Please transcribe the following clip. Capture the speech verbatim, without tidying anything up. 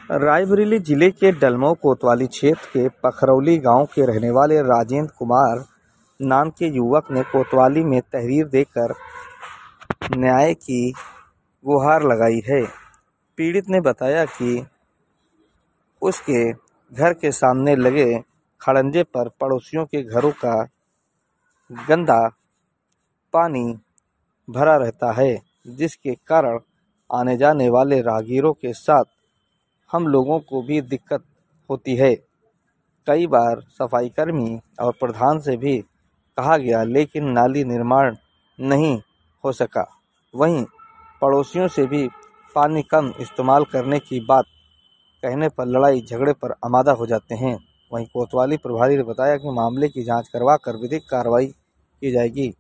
रायबरेली जिले के डलमऊ कोतवाली क्षेत्र के पखरौली गांव के रहने वाले राजेंद्र कुमार नाम के युवक ने कोतवाली में तहरीर देकर न्याय की गुहार लगाई है। पीड़ित ने बताया कि उसके घर के सामने लगे खड़ंजे पर पड़ोसियों के घरों का गंदा पानी भरा रहता है, जिसके कारण आने जाने वाले राहगीरों के साथ हम लोगों को भी दिक्कत होती है। कई बार सफाई कर्मी और प्रधान से भी कहा गया, लेकिन नाली निर्माण नहीं हो सका। वहीं पड़ोसियों से भी पानी कम इस्तेमाल करने की बात कहने पर लड़ाई झगड़े पर आमादा हो जाते हैं। वहीं कोतवाली प्रभारी ने बताया कि मामले की जांच करवा कर विधिक कार्रवाई की जाएगी।